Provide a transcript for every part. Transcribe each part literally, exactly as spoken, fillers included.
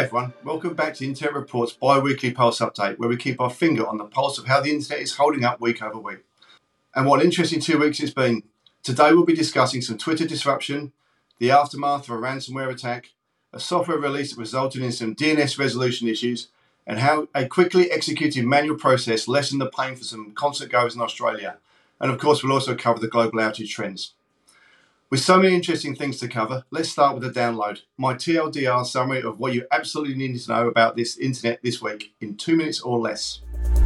Hi everyone, welcome back to Internet Report's bi-weekly Pulse Update, where we keep our finger on the pulse of how the internet is holding up week over week. And what an interesting two weeks it's been. Today we'll be discussing some Twitter disruption, the aftermath of a ransomware attack, a software release that resulted in some D N S resolution issues, and how a quickly executed manual process lessened the pain for some concert goers in Australia. And of course we'll also cover the global outage trends. With so many interesting things to cover, let's start with the download, my T L D R summary of what you absolutely need to know about this internet this week in two minutes or less.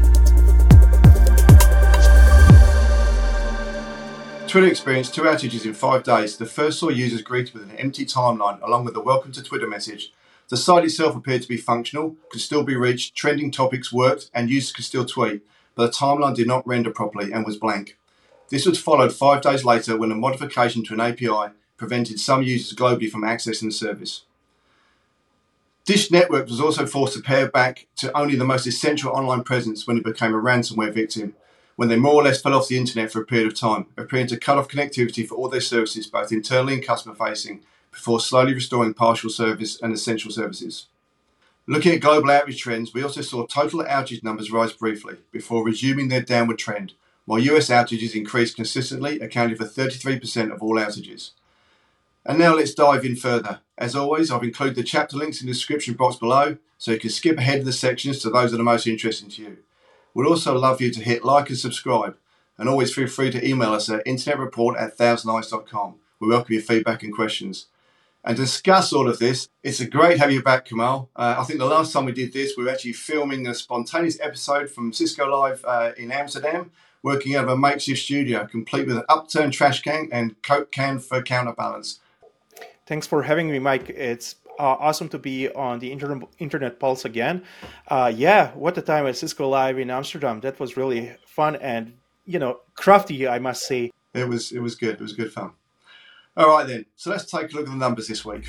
Twitter experienced two outages in five days. The first saw users greeted with an empty timeline along with a welcome to Twitter message. The site itself appeared to be functional, could still be reached, trending topics worked, and users could still tweet, but the timeline did not render properly and was blank. This was followed five days later when a modification to an A P I prevented some users globally from accessing the service. Dish Network was also forced to pare back to only the most essential online presence when it became a ransomware victim, when they more or less fell off the internet for a period of time, appearing to cut off connectivity for all their services, both internally and customer-facing, before slowly restoring partial service and essential services. Looking at global outage trends, we also saw total outage numbers rise briefly, before resuming their downward trend, while U S outages increased consistently, accounting for thirty-three percent of all outages. And now let's dive in further. As always, I've included the chapter links in the description box below, so you can skip ahead of the sections to those that are most interesting to you. We'd also love you to hit like and subscribe, and always feel free to email us at internetreport at thousand eyes dot com. We welcome your feedback and questions. And to discuss all of this, it's a great to have you back, Kamal. Uh, I think the last time we did this, we were actually filming a spontaneous episode from Cisco Live uh, in Amsterdam, working out of a makeshift studio, complete with an upturned trash can and Coke can for counterbalance. Thanks for having me, Mike. It's uh, awesome to be on the Internet, Internet Pulse again. Uh, yeah, what a time at Cisco Live in Amsterdam. That was really fun and, you know, crafty, I must say. It was, it was good. It was good fun. All right, then. So let's take a look at the numbers this week.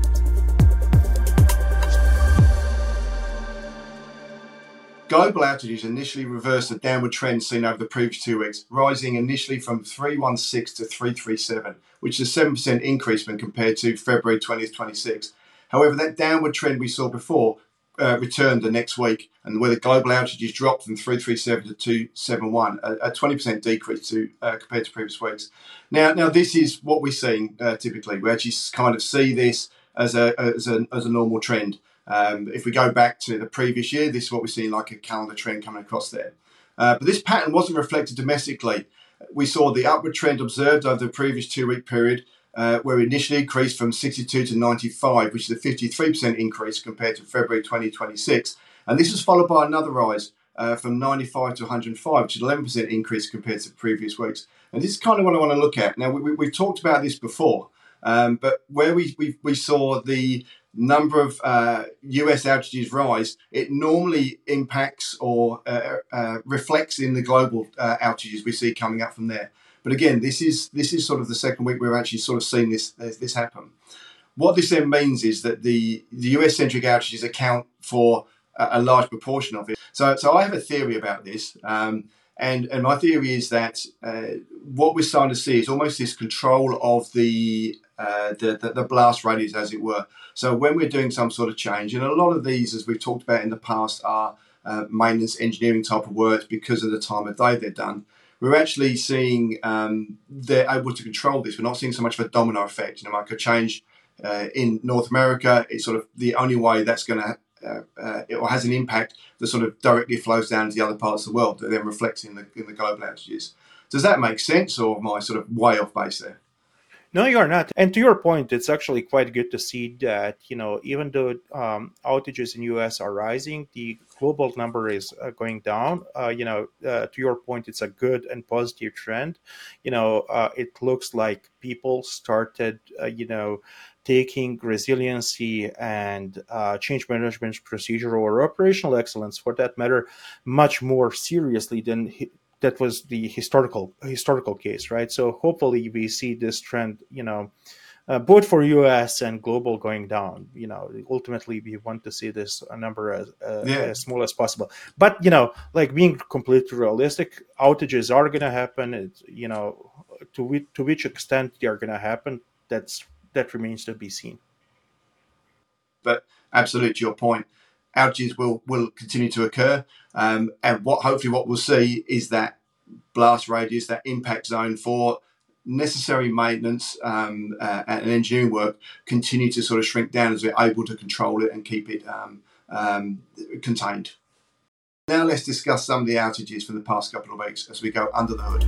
Global outages initially reversed the downward trend seen over the previous two weeks, rising initially from three sixteen to three thirty-seven, which is a seven percent increase when compared to February twentieth, twenty-six. However, that downward trend we saw before uh, returned the next week, and where the global outages dropped from three thirty-seven to two seventy-one, a, a twenty percent decrease to uh, compared to previous weeks. Now, now this is what we're seeing uh, typically. We actually kind of see this as a as a as a normal trend. Um, if we go back to the previous year, this is what we're seeing, like a calendar trend coming across there. Uh, but this pattern wasn't reflected domestically. We saw the upward trend observed over the previous two-week period, uh, where it initially increased from sixty-two to ninety-five, which is a fifty-three percent increase compared to February twenty twenty-six. And this was followed by another rise uh, from ninety-five to one hundred five, which is an eleven percent increase compared to previous weeks. And this is kind of what I want to look at. Now, we, we, we've talked about this before, um, but where we, we, we saw the number of uh, U S outages rise, it normally impacts or uh, uh, reflects in the global uh, outages we see coming up from there. But again, this is this is sort of the second week we've actually sort of seen this this happen. What this then means is that the, the U S-centric outages account for a, a large proportion of it. So, so I have a theory about this, um, and, and my theory is that uh, what we're starting to see is almost this control of the Uh, the, the, the blast radius, as it were. So when we're doing some sort of change, and a lot of these, as we've talked about in the past, are uh, maintenance engineering type of works because of the time of day they're done, we're actually seeing um, they're able to control this. We're not seeing so much of a domino effect. You know, like a change uh, in North America, it's sort of the only way that's going to, uh, uh, it has an impact that sort of directly flows down to the other parts of the world that then reflects in the, in the global outages. Does that make sense, or am I sort of way off base there? No, you're not. And to your point, it's actually quite good to see that, you know, even though um, outages in U S are rising, the global number is uh, going down. Uh, you know, uh, to your point, it's a good and positive trend. You know, uh, it looks like people started, uh, you know, taking resiliency and uh, change management procedure or operational excellence, for that matter, much more seriously than he- that was the historical historical case, right? So hopefully we see this trend, you know, uh, both for U S and global going down. You know, ultimately we want to see this number as uh, Yeah. as small as possible. But you know, like being completely realistic, outages are going to happen. It's, you know, to which to which extent they are going to happen, that's that remains to be seen. But absolutely, to your point, outages will will continue to occur, um, and what hopefully what we'll see is that blast radius, that impact zone for necessary maintenance um, uh, and engineering work continue to sort of shrink down as we're able to control it and keep it um, um, contained. Now let's discuss some of the outages from the past couple of weeks as we go under the hood.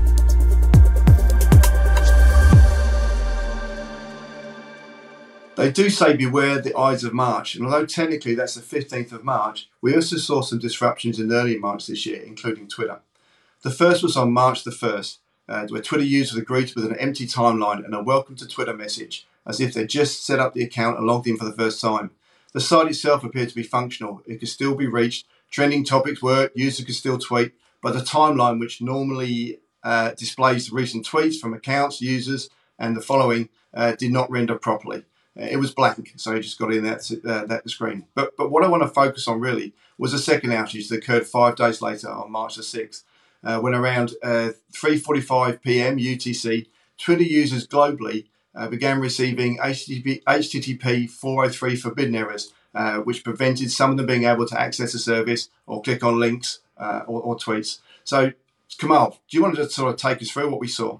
They do say beware the Ides of March, and although technically that's the fifteenth of March, we also saw some disruptions in early March this year, including Twitter. The first was on March the first, uh, where Twitter users agreed with an empty timeline and a welcome to Twitter message, as if they just set up the account and logged in for the first time. The site itself appeared to be functional. It could still be reached, trending topics worked, users could still tweet, but the timeline, which normally uh, displays the recent tweets from accounts, users, and the following, uh, did not render properly. It was blank, so you just got in that uh, that screen. But but what I want to focus on really was a second outage that occurred five days later on March the sixth, uh, when around uh, three forty-five p m U T C, Twitter users globally uh, began receiving H T T P four oh three forbidden errors, uh, which prevented some of them being able to access the service or click on links uh, or, or tweets. So, Kamal, do you want to sort of take us through what we saw?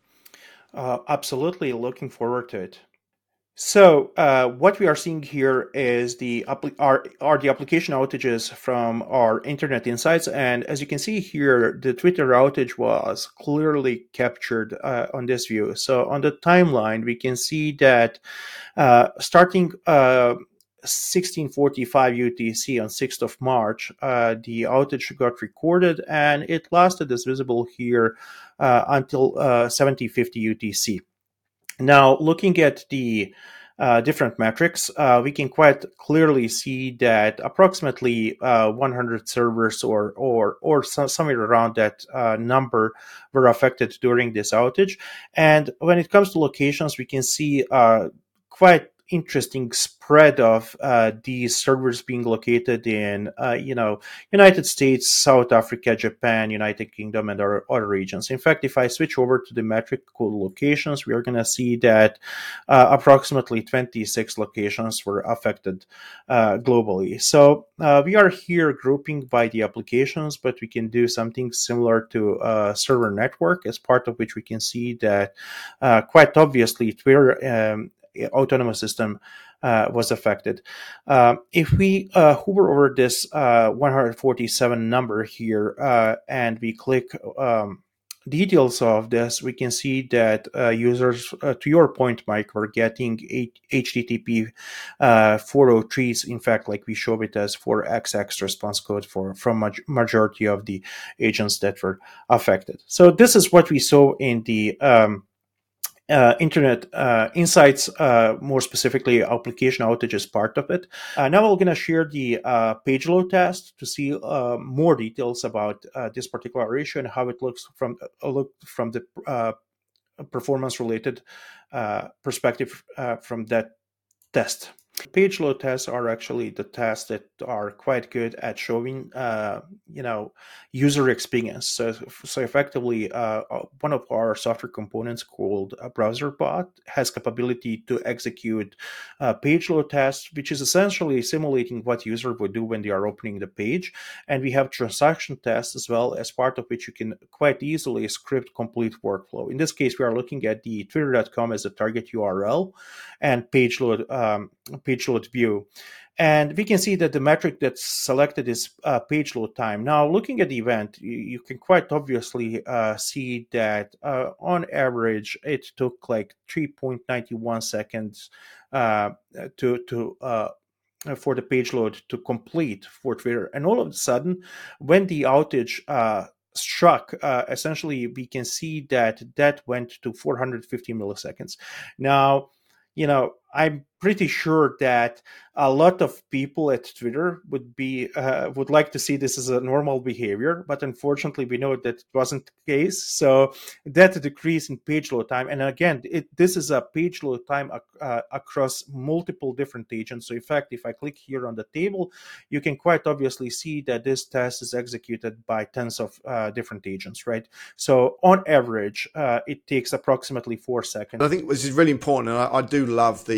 Uh, absolutely, looking forward to it. So uh, what we are seeing here is the are, are the application outages from our Internet Insights, and as you can see here, the Twitter outage was clearly captured uh, on this view. So on the timeline, we can see that uh, starting uh, sixteen forty-five U T C on sixth of March, uh, the outage got recorded, and it lasted as visible here uh, until uh, seventeen fifty U T C. Now, looking at the uh, different metrics, uh, we can quite clearly see that approximately uh, one hundred servers or or or some, somewhere around that uh, number were affected during this outage. And when it comes to locations, we can see uh, quite interesting spread of uh, these servers being located in, uh, you know, United States, South Africa, Japan, United Kingdom, and other, other regions. In fact, if I switch over to the metric code locations, we are going to see that uh, approximately twenty-six locations were affected uh, globally. So uh, we are here grouping by the applications, but we can do something similar to a server network, as part of which we can see that uh, quite obviously Twitter um, autonomous system uh, was affected. Uh, if we uh, hover over this uh, one hundred forty-seven number here uh, and we click um, details of this, we can see that uh, users, uh, to your point, Mike, were getting H T T P uh, four oh threes. In fact, like we show it as four X X response code for from ma- majority of the agents that were affected. So this is what we saw in the um, Uh, Internet uh, Insights, uh, more specifically application outage is part of it. Uh, now we're going to share the uh, page load test to see uh, more details about uh, this particular issue and how it looks from uh, look from the uh, performance related uh, perspective uh, from that test. Page load tests are actually the tests that are quite good at showing, uh, you know, user experience. So, so effectively, uh, one of our software components called a browser bot has capability to execute uh, page load tests, which is essentially simulating what user would do when they are opening the page. And we have transaction tests as well, as part of which you can quite easily script complete workflow. In this case, we are looking at the twitter dot com as a target U R L and page load um, page load view. And we can see that the metric that's selected is uh, page load time. Now, looking at the event, you, you can quite obviously uh, see that uh, on average, it took like three point nine one seconds uh, to, to uh, for the page load to complete for Twitter. And all of a sudden, when the outage uh, struck, uh, essentially, we can see that that went to four hundred fifty milliseconds. Now, you know, I'm pretty sure that a lot of people at Twitter would be uh, would like to see this as a normal behavior, but unfortunately, we know that wasn't the case. So that decrease in page load time, and again, it, this is a page load time uh, across multiple different agents. So in fact, if I click here on the table, you can quite obviously see that this test is executed by tens of uh, different agents, right? So on average, uh, it takes approximately four seconds. I think this is really important, and I, I do love the um,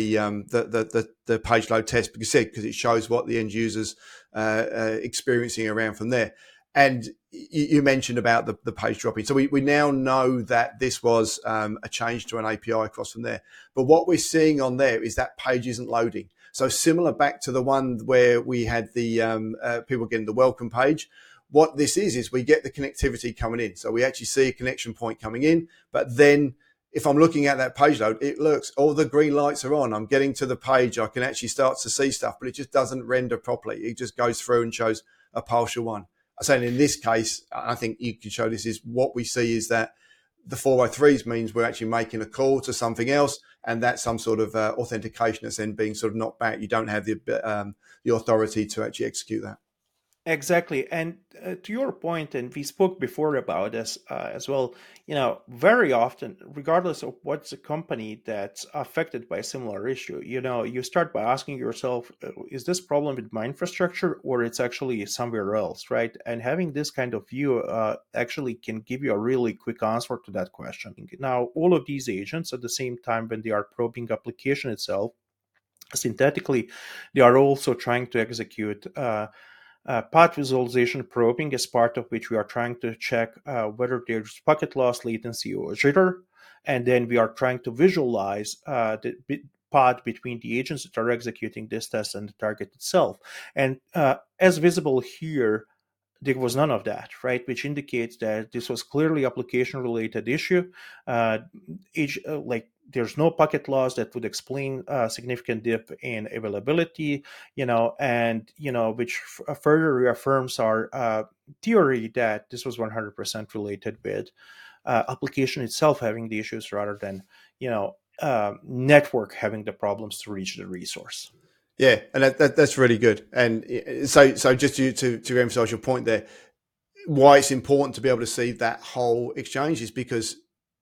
the the, the, the page load test because because it shows what the end users uh, uh, experiencing around from there. And you, you mentioned about the, the page dropping. So we, we now know that this was um, a change to an A P I across from there. But what we're seeing on there is that page isn't loading. So similar back to the one where we had the um, uh, people getting the welcome page. What this is, is we get the connectivity coming in. So we actually see a connection point coming in, but then if I'm looking at that page load, it looks, all the green lights are on. I'm getting to the page. I can actually start to see stuff, but it just doesn't render properly. It just goes through and shows a partial one. I'm saying in this case, I think you can show this is what we see is that the four oh threes means we're actually making a call to something else, and that's some sort of uh, authentication that's then being sort of knocked back. You don't have the um, the authority to actually execute that. Exactly. And uh, to your point, and we spoke before about this uh, as well, you know, very often, regardless of what's a company that's affected by a similar issue, you know, you start by asking yourself, uh, is this problem with my infrastructure or it's actually somewhere else, right? And having this kind of view uh, actually can give you a really quick answer to that question. Now, all of these agents at the same time, when they are probing application itself, synthetically, they are also trying to execute uh, Uh, path visualization probing, as part of which we are trying to check uh, whether there's packet loss, latency, or jitter. And then we are trying to visualize uh, the b- path between the agents that are executing this test and the target itself. And uh, as visible here, there was none of that, right? Which indicates that this was clearly application-related issue. Uh, each, uh, like there's no packet loss that would explain a significant dip in availability, you know, and you know, which f- further reaffirms our uh, theory that this was one hundred percent related with uh, application itself having the issues rather than, you know, uh, network having the problems to reach the resource. Yeah, and that, that, that's really good. And so, so just to, to to emphasize your point there, why it's important to be able to see that whole exchange is because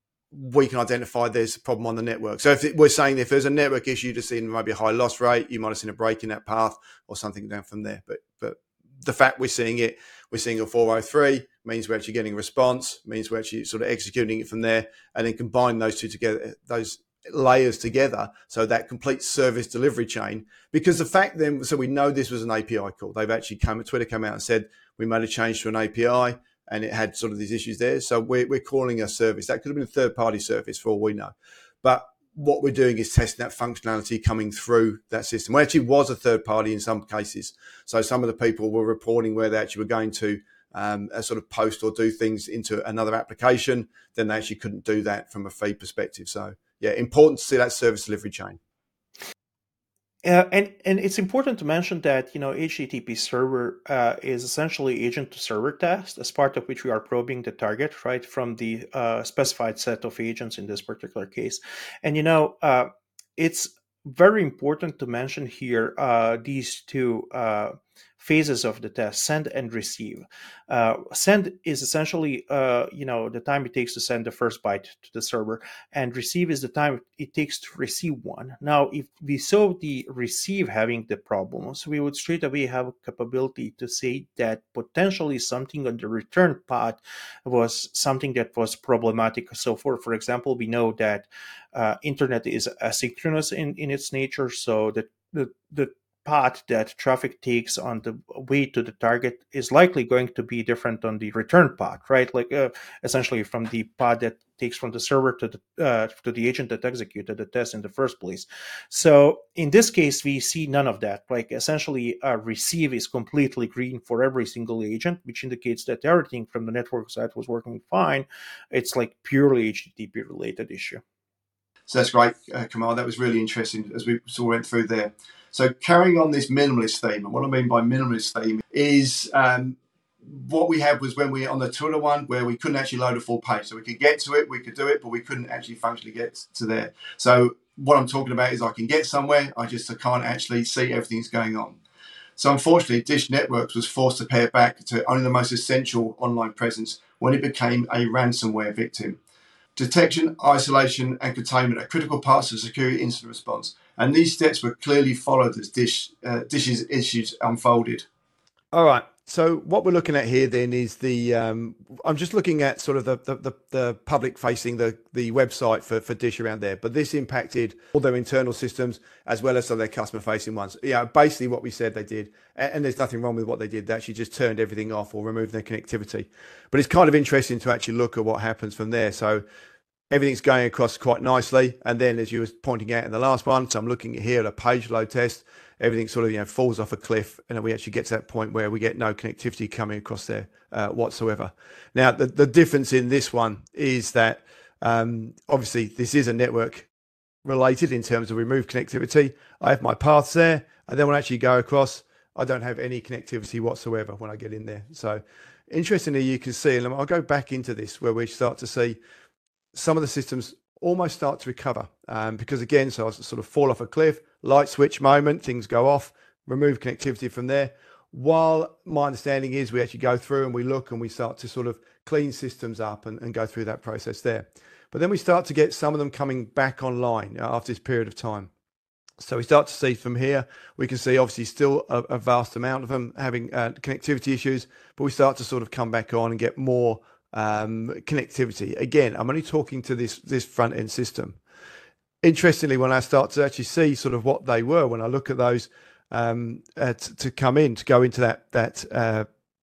we can identify there's a problem on the network. So if it, we're saying if there's a network issue, to see maybe a high loss rate, you might have seen a break in that path or something down from there. But but the fact we're seeing it, we're seeing a four oh three means we're actually getting a response, means we're actually sort of executing it from there, and then combine those two together, those layers together, so that complete service delivery chain. Because the fact then, so we know this was an A P I call. They've actually come, Twitter came out and said we made a change to an A P I and it had sort of these issues there. So we're, we're calling a service. That could have been a third-party service for all we know. But what we're doing is testing that functionality coming through that system. Well, actually was a third party in some cases. So some of the people were reporting where they actually were going to um, a sort of post or do things into another application. Then they actually couldn't do that from a feed perspective. So yeah, important to see that service delivery chain. Uh, and and it's important to mention that, you know, H T T P server uh, is essentially agent to server test, as part of which we are probing the target, right, from the uh, specified set of agents in this particular case. And, you know, uh, it's very important to mention here uh, these two uh, phases of the test: send and receive. Uh, send is essentially, uh, you know, the time it takes to send the first byte to the server, and receive is the time it takes to receive one. Now, if we saw the receive having the problems, we would straight away have a capability to say that potentially something on the return path was something that was problematic. So for, for example, we know that uh, internet is asynchronous in, in its nature, so that the, the path that traffic takes on the way to the target is likely going to be different on the return path, right? Like uh, essentially from the path that takes from the server to the uh, to the agent that executed the test in the first place. So in this case, we see none of that. Like essentially, uh, receive is completely green for every single agent, which indicates that everything from the network side was working fine. It's like purely H T T P related issue. So that's great, uh, Kamal. That was really interesting as we sort of went through there. So carrying on this minimalist theme, and what I mean by minimalist theme is um, what we had was when we on the Twitter one where we couldn't actually load a full page. So we could get to it, we could do it, but we couldn't actually functionally get to there. So what I'm talking about is I can get somewhere, I just I can't actually see everything's going on. So unfortunately, Dish Networks was forced to pare back to only the most essential online presence when it became a ransomware victim. Detection, isolation, and containment are critical parts of security incident response, and these steps were clearly followed as Dish, uh, Dish's issues unfolded. All right. So what we're looking at here then is the, um, I'm just looking at sort of the the, the, the public facing, the, the website for, for Dish around there, but this impacted all their internal systems as well as some of their customer facing ones. Yeah, basically what we said they did, and, and there's nothing wrong with what they did. They actually just turned everything off or removed their connectivity. But it's kind of interesting to actually look at what happens from there. So everything's going across quite nicely. And then as you were pointing out in the last one, so I'm looking here at a page load test, everything sort of, you know, falls off a cliff, and then we actually get to that point where we get no connectivity coming across there uh, whatsoever. Now, the, the difference in this one is that um, obviously this is a network related in terms of remove connectivity. I have my paths there, and then when I actually go across, I don't have any connectivity whatsoever when I get in there. So interestingly, you can see, and I'll go back into this where we start to see some of the systems almost start to recover um, because again, so I sort of fall off a cliff, light switch moment, things go off, remove connectivity from there. While my understanding is we actually go through and we look and we start to sort of clean systems up and, and go through that process there. But then we start to get some of them coming back online after this period of time. So we start to see from here, we can see obviously still a, a vast amount of them having uh, connectivity issues, but we start to sort of come back on and get more um, connectivity. Again, I'm only talking to this, this front end system. Interestingly, when I start to actually see sort of what they were, when I look at those um, uh, to, to come in, to go into that, that uh,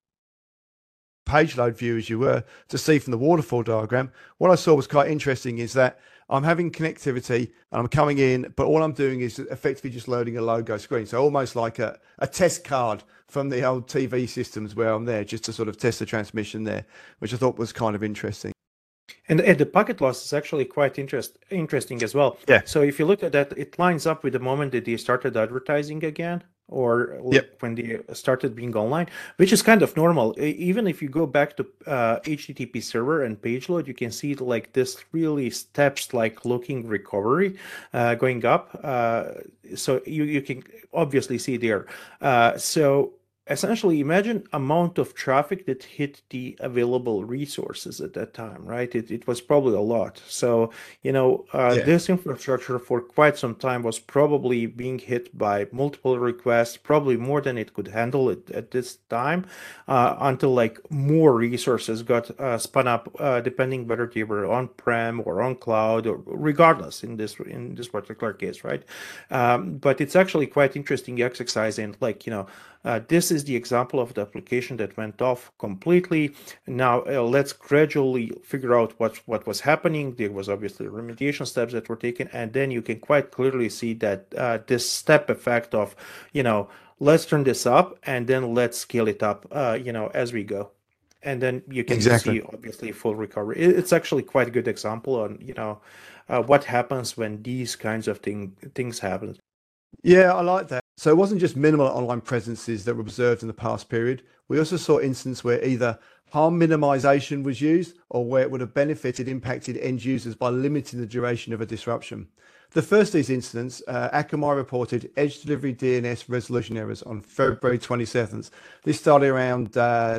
page load view as you were, to see from the waterfall diagram, what I saw was quite interesting is that I'm having connectivity and I'm coming in, but all I'm doing is effectively just loading a logo screen. So almost like a, a test card from the old T V systems where I'm there just to sort of test the transmission there, which I thought was kind of interesting. And, and the packet loss is actually quite interest, interesting as well. Yeah. So if you look at that, it lines up with the moment that they started advertising again, or Yep. when they started being online, which is kind of normal. E- Even if you go back to uh, H T T P server and page load, you can see like this really steps like looking recovery uh, going up. Uh, so you, you can obviously see there. Uh, so essentially imagine amount of traffic that hit the available resources at that time, right? It, it was probably a lot. So, you know, uh, Yeah. this infrastructure for quite some time was probably being hit by multiple requests, probably more than it could handle it at this time, uh, until like more resources got uh, spun up, uh, depending whether they were on-prem or on cloud, or regardless in this in this particular case, right? Um, but it's actually quite interesting exercise, and like, you know, uh, this is the example of the application that went off completely. Now uh, let's gradually figure out what what was happening. There was obviously remediation steps that were taken, and then you can quite clearly see that uh, this step effect of, you know, let's turn this up and then let's scale it up, uh, you know, as we go. And then you can Exactly. see obviously full recovery. It- It's actually quite a good example on, you know, uh, what happens when these kinds of thing things happen. Yeah, I like that. So it wasn't just minimal online presences that were observed in the past period. We also saw instances where either harm minimization was used or where it would have benefited impacted end users by limiting the duration of a disruption. The first of these incidents, uh, Akamai reported edge delivery D N S resolution errors on February twenty-seventh. This started around uh,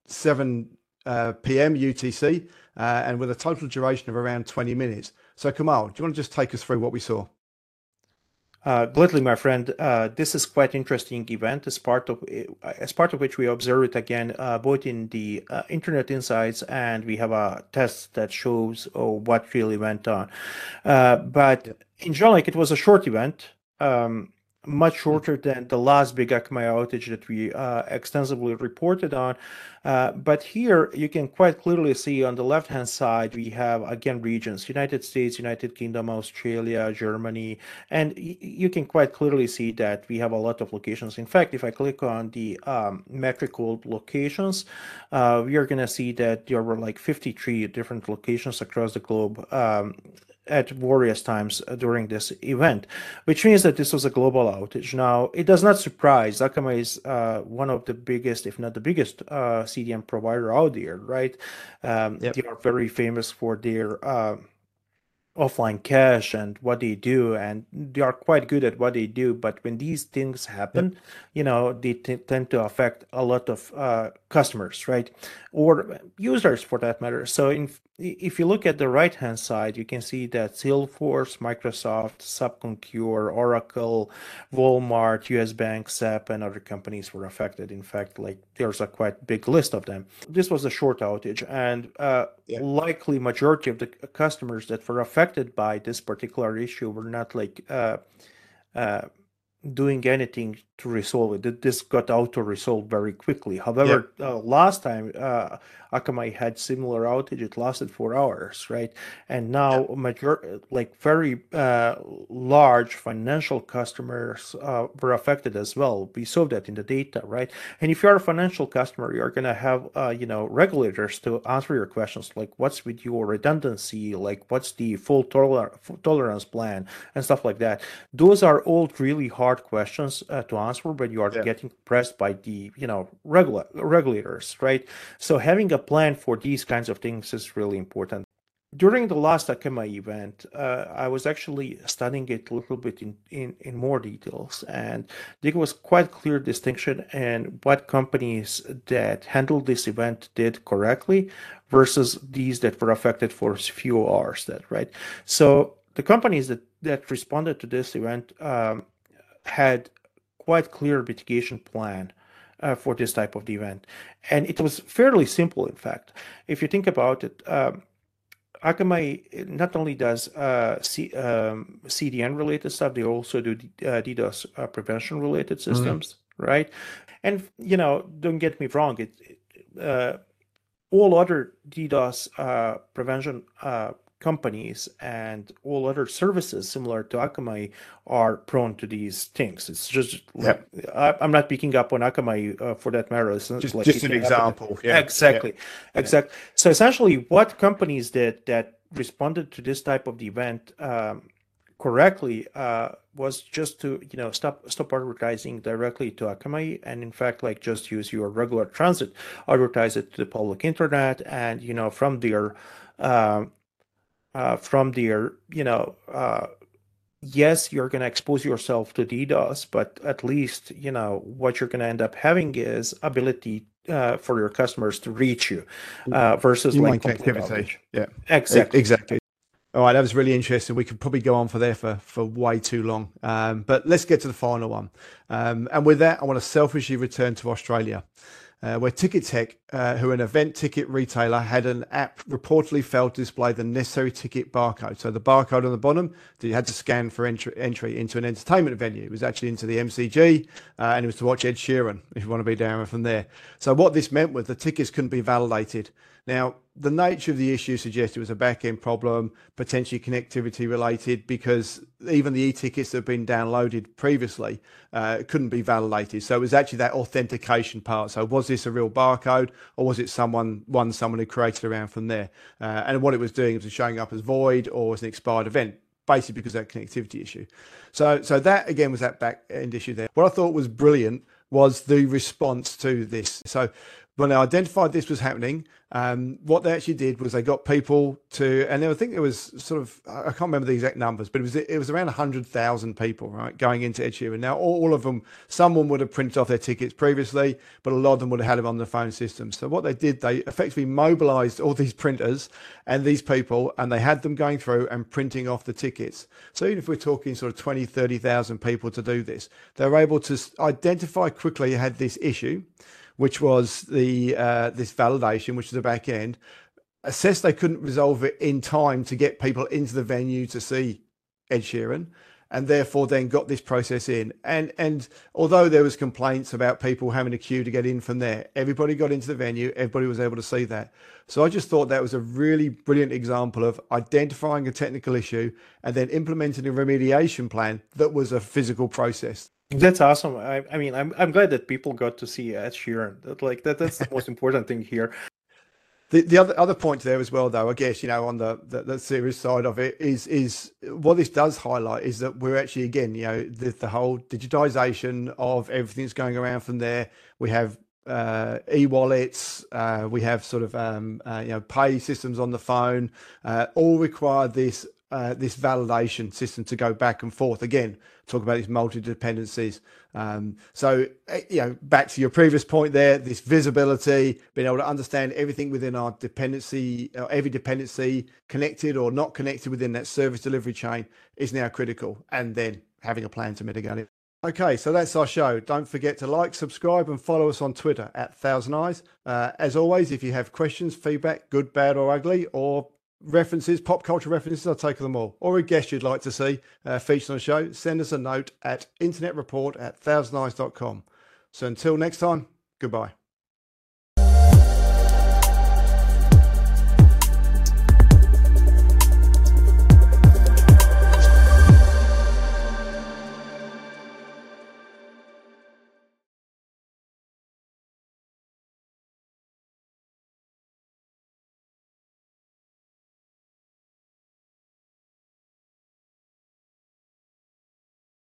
seven uh, p m U T C uh, and with a total duration of around twenty minutes. So Kamal, do you want to just take us through what we saw? Uh, gladly, my friend. Uh, this is quite interesting event as part of as part of which we observe it again, uh, both in the uh, Internet Insights, and we have a test that shows oh, what really went on. Uh, but Yep. in general, like, it was a short event, um, much shorter than the last big Akamai outage that we uh, extensively reported on. Uh, but here you can quite clearly see on the left-hand side, we have again regions: United States, United Kingdom, Australia, Germany, and y- you can quite clearly see that we have a lot of locations. In fact, if I click on the um, metrical locations, uh, we are going to see that there were like fifty-three different locations across the globe um, at various times uh, during this event, which means that this was a global outage. Now, it does not surprise. Akamai is uh, one of the biggest, if not the biggest, uh, C D N provider out there, right? Um, Yep. They are very famous for their uh, offline cache and what they do, and they are quite good at what they do. But when these things happen, you know, they t- tend to affect a lot of uh, customers, right? Or users for that matter. So in, if you look at the right-hand side, you can see that Salesforce, Microsoft, SubConcur, Oracle, Walmart, U S Bank, S A P, and other companies were affected. In fact, like there's a quite big list of them. This was a short outage, and uh, yeah. likely majority of the customers that were affected by this particular issue were not like uh, uh, doing anything to resolve it. This got auto-resolved very quickly. However, yeah. uh, last time uh, Akamai had similar outage, it lasted four hours, right? And now, yeah. major like very uh, large financial customers uh, were affected as well. We saw that in the data, right? And if you're a financial customer, you're going to have, uh, you know, regulators to answer your questions, like what's with your redundancy, like what's the full toler tolerance plan, and stuff like that. Those are all really hard questions uh, to answer when you are yeah. getting pressed by the, you know, regula regulators, right? So having a plan for these kinds of things is really important. During the last Akamai event, uh, I was actually studying it a little bit in, in, in more details, and there was quite clear distinction in what companies that handled this event did correctly versus these that were affected for a few hours, that, right? So the companies that, that responded to this event um, had quite clear mitigation plan uh, for this type of event. And it was fairly simple, in fact. If you think about it, um, Akamai not only does uh, C, um, C D N related stuff, they also do uh, DDoS uh, prevention related systems, mm-hmm. right? And, you know, don't get me wrong, it, it, uh, all other DDoS uh, prevention uh, companies and all other services similar to Akamai are prone to these things. It's just, yep. I, I'm not picking up on Akamai uh, for that matter. It's just like just an example. Yeah. Exactly. Yeah. Exactly. So essentially what companies did that responded to this type of event um, correctly uh, was just to, you know, stop stop advertising directly to Akamai, and in fact, like just use your regular transit, advertise it to the public internet, and, you know, from there, uh, Uh, from there, you know, uh, yes, you're going to expose yourself to DDoS, but at least, you know, what you're going to end up having is ability uh, for your customers to reach you uh, versus you like connectivity. Yeah, exactly, exactly. All right, that was really interesting. We could probably go on for there for for way too long, um, but let's get to the final one. Um, and with that, I want to selfishly return to Australia. Uh, where Ticketek, uh, who are an event ticket retailer, had an app reportedly failed to display the necessary ticket barcode. So the barcode on the bottom that you had to scan for entry, entry into an entertainment venue. It was actually into the M C G, uh, and it was to watch Ed Sheeran, if you want to be down from there. So what this meant was the tickets couldn't be validated. Now, the nature of the issue suggests it was a back-end problem, potentially connectivity related, because even the e-tickets that have been downloaded previously uh, couldn't be validated. So it was actually that authentication part. So was this a real barcode, or was it someone, one someone who created around from there? Uh, and what it was doing was showing up as void or as an expired event, basically because of that connectivity issue. So, so that again was that back-end issue there. What I thought was brilliant was the response to this. So when they identified this was happening, um, what they actually did was they got people to, and I think it was sort of, I can't remember the exact numbers, but it was it was around one hundred thousand people, right, going into Ed Sheeran. Now, all, all of them, someone would have printed off their tickets previously, but a lot of them would have had them on the phone system. So what they did, they effectively mobilized all these printers and these people, and they had them going through and printing off the tickets. So even if we're talking sort of twenty, thirty thousand people to do this, they were able to identify quickly you had this issue, which was the uh, this validation, which is the back end, assessed they couldn't resolve it in time to get people into the venue to see Ed Sheeran, and therefore then got this process in. And and although there was complaints about people having a queue to get in from there, everybody got into the venue, everybody was able to see that. So I just thought that was a really brilliant example of identifying a technical issue and then implementing a remediation plan that was a physical process. That's awesome. I, I mean, I'm I'm glad that people got to see Ed Sheeran. That, like that, that's the most important thing here. The the other other point there as well, though, I guess, you know, on the, the the serious side of it is is what this does highlight is that we're actually, again, you know, the the whole digitization of everything that's going around from there. We have uh, e-wallets, uh, we have sort of um, uh, you know, pay systems on the phone, uh, all require this uh, this validation system to go back and forth. Again, talk about these multi-dependencies. Um, so, you know, back to your previous point there, this visibility, being able to understand everything within our dependency, uh, every dependency connected or not connected within that service delivery chain is now critical. And then having a plan to mitigate it. Okay, so that's our show. Don't forget to like, subscribe, and follow us on Twitter at Thousand Eyes. Uh, as always, if you have questions, feedback, good, bad, or ugly, or references, pop culture references, I'll take them all. Or a guest you'd like to see uh, featured on the show, send us a note at internetreport at thousand eyes dot com. So until next time, goodbye.